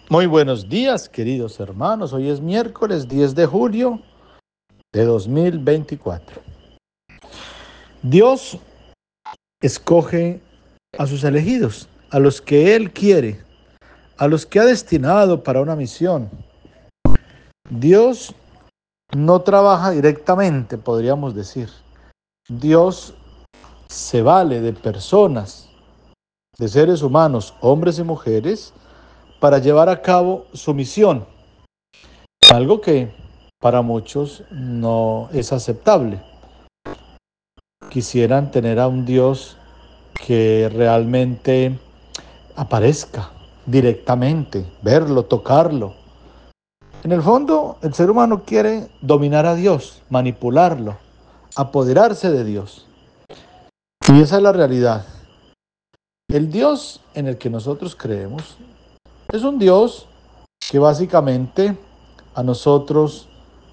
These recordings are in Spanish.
Muy buenos días, queridos hermanos. Hoy es miércoles 10 de julio de 2024. Dios escoge a sus elegidos, a los que Él quiere, a los que ha destinado para una misión. Dios no trabaja directamente, podríamos decir. Dios se vale de personas, de seres humanos, hombres y mujeres, para llevar a cabo su misión. Algo que para muchos no es aceptable. Quisieran tener a un Dios que realmente aparezca directamente, verlo, tocarlo. En el fondo, el ser humano quiere dominar a Dios, manipularlo, apoderarse de Dios. Y esa es la realidad. El Dios en el que nosotros creemos es un Dios que básicamente a nosotros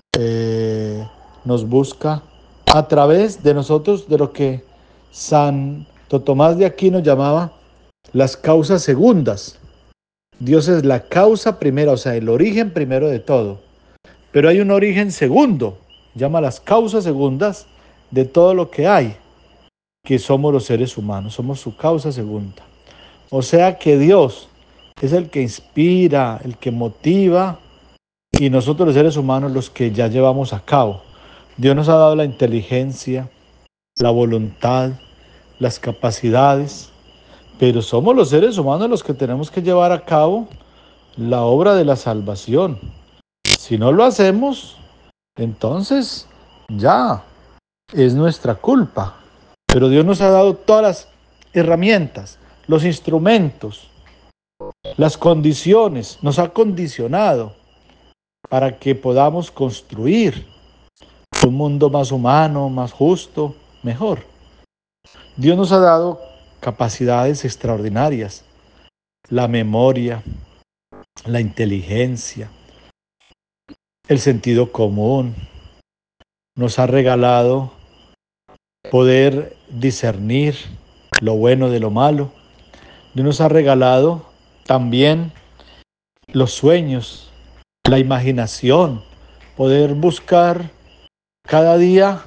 nos busca a través de nosotros, de lo que Santo Tomás de Aquino llamaba las causas segundas. Dios es la causa primera, o sea, el origen primero de todo. Pero hay un origen segundo, llama las causas segundas de todo lo que hay, que somos los seres humanos, somos su causa segunda. O sea que Dios es el que inspira, el que motiva, y nosotros los seres humanos los que ya llevamos a cabo. Dios nos ha dado la inteligencia, la voluntad, las capacidades, pero somos los seres humanos los que tenemos que llevar a cabo la obra de la salvación. Si no lo hacemos, entonces ya es nuestra culpa. Pero Dios nos ha dado todas las herramientas, los instrumentos, las condiciones, nos ha condicionado para que podamos construir un mundo más humano, más justo, mejor. Dios nos ha dado capacidades extraordinarias, la memoria, la inteligencia, el sentido común. Nos ha regalado poder discernir lo bueno de lo malo. Dios nos ha regalado también los sueños, la imaginación, poder buscar cada día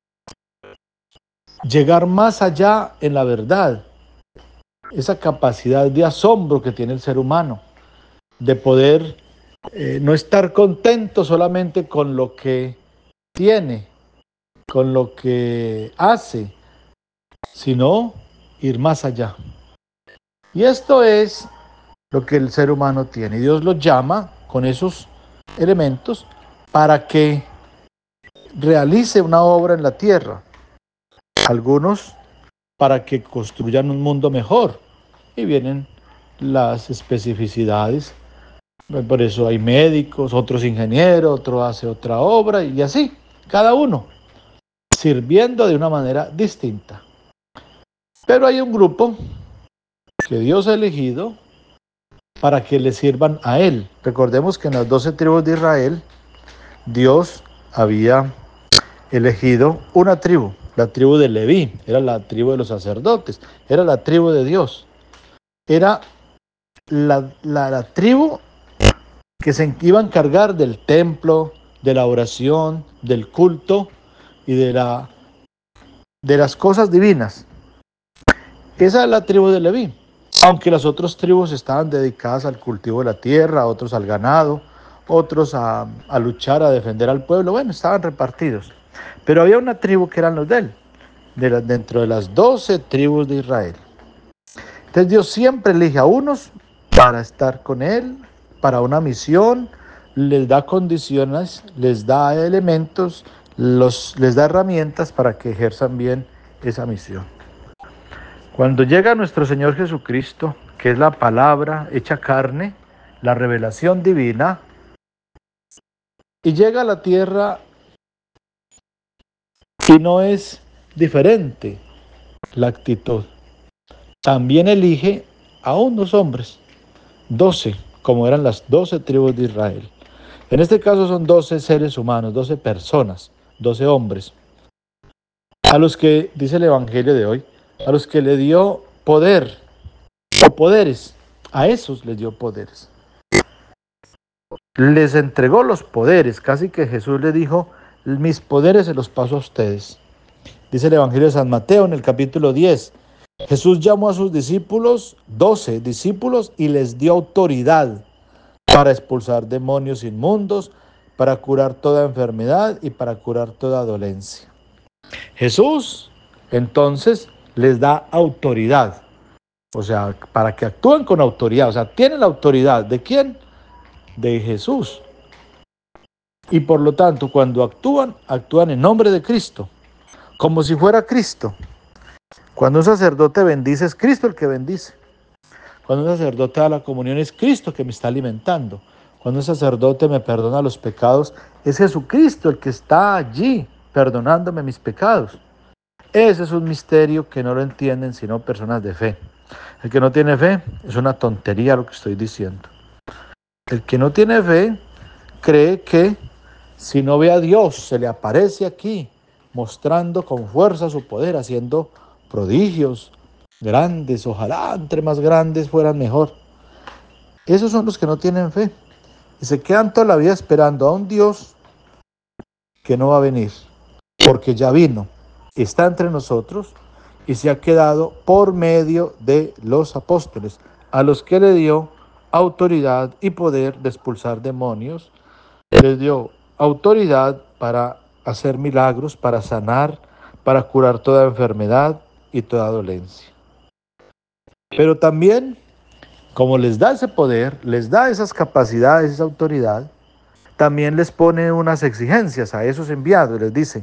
llegar más allá en la verdad, esa capacidad de asombro que tiene el ser humano, de poder no estar contento solamente con lo que tiene, con lo que hace, sino ir más allá. Y esto es lo que el ser humano tiene. Y Dios lo llama con esos elementos para que realice una obra en la tierra. Algunos para que construyan un mundo mejor. Y vienen las especificidades. Por eso hay médicos, otros ingenieros, otro hace otra obra y así, cada uno sirviendo de una manera distinta. Pero hay un grupo que Dios ha elegido para que le sirvan a Él. Recordemos que en las 12 tribus de Israel, Dios había elegido una tribu, la tribu de Leví, era la tribu de los sacerdotes, era la tribu de Dios. Era la tribu que se iba a encargar del templo, de la oración, del culto y de las cosas divinas. Esa es la tribu de Leví. Aunque las otras tribus estaban dedicadas al cultivo de la tierra, otros al ganado, otros a luchar, a defender al pueblo, bueno, estaban repartidos. Pero había una tribu que eran los de él, dentro de las 12 tribus de Israel. Entonces Dios siempre elige a unos para estar con Él, para una misión, les da condiciones, les da elementos, les da herramientas para que ejerzan bien esa misión. Cuando llega nuestro Señor Jesucristo, que es la palabra hecha carne, la revelación divina, y llega a la tierra y no es diferente la actitud. También elige a unos hombres, 12, como eran las 12 tribus de Israel. En este caso son 12 seres humanos, 12 personas, 12 hombres, a los que, dice el Evangelio de hoy, a los que le dio poder o poderes, a esos les dio poderes. les entregó los poderes, casi que Jesús le dijo, mis poderes se los paso a ustedes. Dice el Evangelio de San Mateo en el capítulo 10. Jesús llamó a sus discípulos, 12 discípulos, y les dio autoridad para expulsar demonios inmundos, para curar toda enfermedad y para curar toda dolencia. Jesús, entonces, les da autoridad, o sea, para que actúen con autoridad, o sea, tienen la autoridad. ¿De quién? De Jesús. Y por lo tanto, cuando actúan, actúan en nombre de Cristo, como si fuera Cristo. Cuando un sacerdote bendice, es Cristo el que bendice. Cuando un sacerdote da la comunión, es Cristo que me está alimentando. Cuando un sacerdote me perdona los pecados, es Jesucristo el que está allí perdonándome mis pecados. Ese es un misterio que no lo entienden sino personas de fe. El que no tiene fe es una tontería lo que estoy diciendo. El que no tiene fe cree que si no ve a Dios, se le aparece aquí, mostrando con fuerza su poder, haciendo prodigios grandes, ojalá entre más grandes fueran mejor. Esos son los que no tienen fe y se quedan toda la vida esperando a un Dios que no va a venir, porque ya vino, está entre nosotros y se ha quedado por medio de los apóstoles, a los que le dio autoridad y poder de expulsar demonios, les dio autoridad para hacer milagros, para sanar, para curar toda enfermedad y toda dolencia. Pero también, como les da ese poder, les da esas capacidades, esa autoridad, también les pone unas exigencias a esos enviados. Les dice,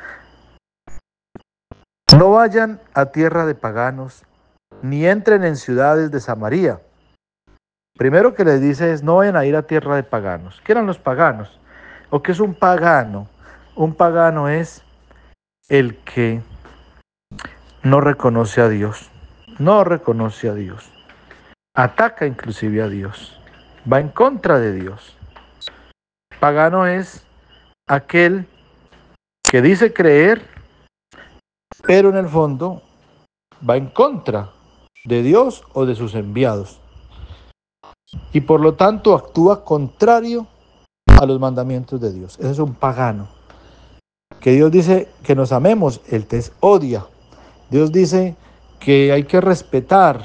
no vayan a tierra de paganos, ni entren en ciudades de Samaria. Primero que les dice es, no vayan a ir a tierra de paganos. ¿Qué eran los paganos? ¿O qué es un pagano? Un pagano es el que no reconoce a Dios, no reconoce a Dios, ataca inclusive a Dios, va en contra de Dios. Pagano es aquel que dice creer, pero en el fondo va en contra de Dios o de sus enviados. Y por lo tanto actúa contrario a los mandamientos de Dios. Ese es un pagano. Que Dios dice que nos amemos, él te odia. Dios dice que hay que respetar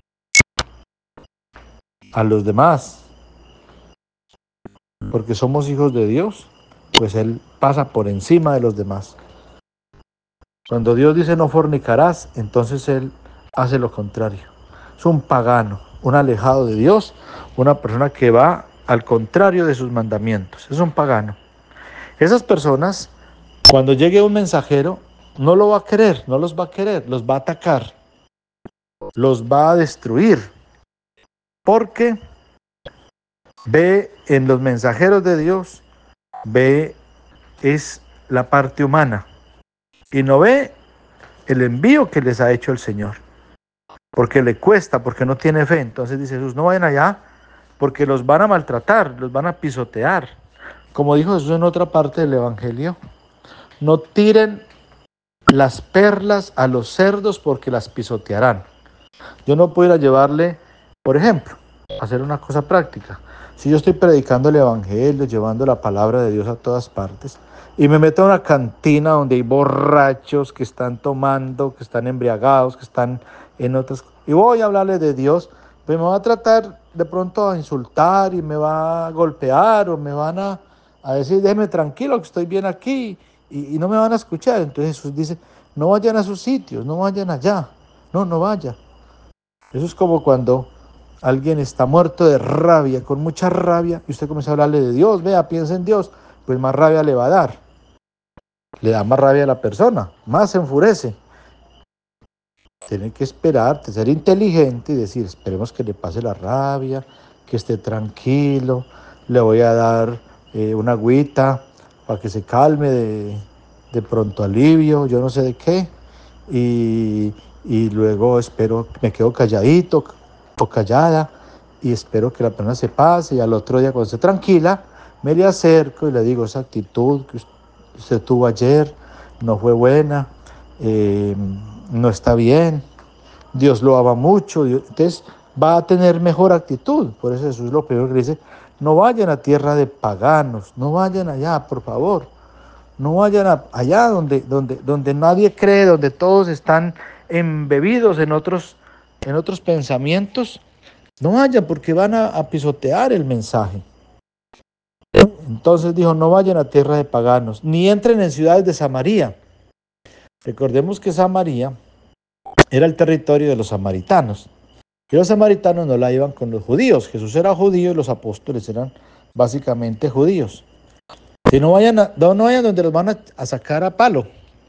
a los demás, porque somos hijos de Dios, pues Él pasa por encima de los demás. Cuando Dios dice no fornicarás, entonces Él hace lo contrario. Es un pagano, un alejado de Dios, una persona que va al contrario de sus mandamientos. Es un pagano. Esas personas, cuando llegue un mensajero, no lo va a querer, no los va a querer, los va a atacar, los va a destruir, porque ve en los mensajeros de Dios, ve es la parte humana y no ve el envío que les ha hecho el Señor, porque le cuesta, porque no tiene fe. Entonces dice Jesús, no vayan allá porque los van a maltratar, los van a pisotear. Como dijo Jesús en otra parte del Evangelio, no tiren las perlas a los cerdos porque las pisotearán. Yo no puedo ir a llevarle, por ejemplo, a hacer una cosa práctica. Si yo estoy predicando el Evangelio, llevando la palabra de Dios a todas partes, y me meto a una cantina donde hay borrachos que están tomando, que están embriagados, que están en otras, y voy a hablarle de Dios, pues me va a tratar de pronto a insultar y me va a golpear o me van a decir, déjeme tranquilo que estoy bien aquí, y no me van a escuchar. Entonces Jesús dice, no vayan a sus sitios, no vayan allá, no vaya. Eso es como cuando alguien está muerto de rabia, con mucha rabia, y usted comienza a hablarle de Dios, vea, piensa en Dios, pues más rabia le va a dar. Le da más rabia a la persona, más se enfurece. Tiene que esperar, ser inteligente y decir, esperemos que le pase la rabia, que esté tranquilo, le voy a dar una agüita para que se calme de pronto alivio, yo no sé de qué, y luego espero, me quedo calladito o callada y espero que la persona se pase y al otro día cuando esté tranquila me le acerco y le digo, esa actitud que usted tuvo ayer no fue buena, no está bien, Dios lo ama mucho, entonces va a tener mejor actitud. Por eso Jesús lo primero que dice, no vayan a tierra de paganos, no vayan allá, por favor. No vayan allá donde nadie cree, donde todos están embebidos en otros pensamientos. No vayan porque van a pisotear el mensaje. Entonces dijo, no vayan a tierra de paganos, ni entren en ciudades de Samaria. Recordemos que Samaria era el territorio de los samaritanos. Y los samaritanos no la iban con los judíos. Jesús era judío y los apóstoles eran básicamente judíos. Si no vayan, no vayan donde los van a sacar a palo.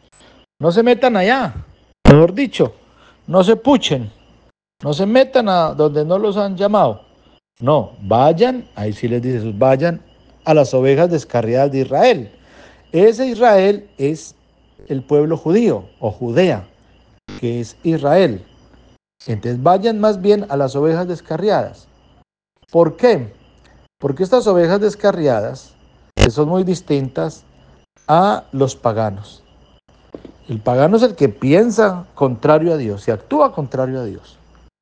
No se metan allá. Mejor dicho, no se puchen. No se metan a donde no los han llamado. No, vayan, ahí sí les dice Jesús, vayan a las ovejas descarriadas de Israel. Ese Israel es el pueblo judío o Judea, que es Israel. Entonces vayan más bien a las ovejas descarriadas. ¿Por qué? Porque estas ovejas descarriadas son muy distintas a los paganos. El pagano es el que piensa contrario a Dios y actúa contrario a Dios.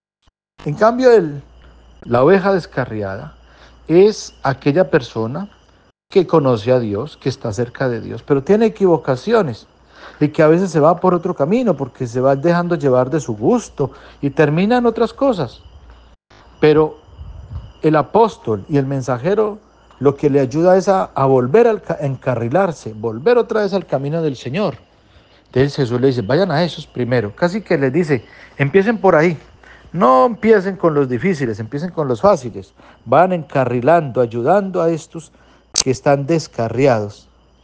En cambio, la oveja descarriada es aquella persona que conoce a Dios, que está cerca de Dios, pero tiene equivocaciones y que a veces se va por otro camino porque se va dejando llevar de su gusto y termina en otras cosas. Pero el apóstol y el mensajero lo que le ayuda es a volver a encarrilarse, volver otra vez al camino del Señor. Entonces Jesús le dice, vayan a esos primero. Casi que les dice, empiecen por ahí. No empiecen con los difíciles, empiecen con los fáciles. Van encarrilando, ayudando a estos que están descarriados.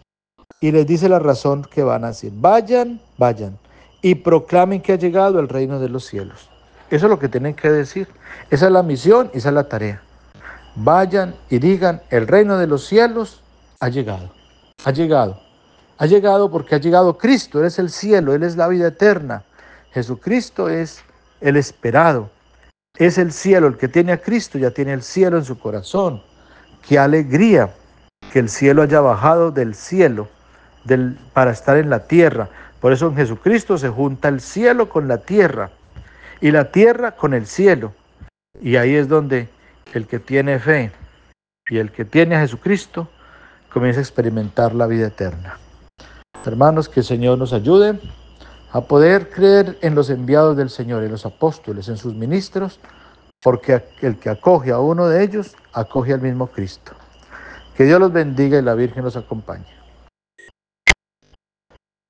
Y les dice la razón que van a hacer. Vayan, vayan y proclamen que ha llegado el reino de los cielos. Eso es lo que tienen que decir. Esa es la misión, esa es la tarea. Vayan y digan, el reino de los cielos ha llegado. Ha llegado. Ha llegado porque ha llegado Cristo. Él es el cielo, Él es la vida eterna. Jesucristo es el esperado. Es el cielo. El que tiene a Cristo ya tiene el cielo en su corazón. Qué alegría que el cielo haya bajado del cielo para estar en la tierra. Por eso en Jesucristo se junta el cielo con la tierra y la tierra con el cielo. Y ahí es donde el que tiene fe y el que tiene a Jesucristo comienza a experimentar la vida eterna. Hermanos, que el Señor nos ayude a poder creer en los enviados del Señor, en los apóstoles, en sus ministros, porque el que acoge a uno de ellos, acoge al mismo Cristo. Que Dios los bendiga y la Virgen los acompañe.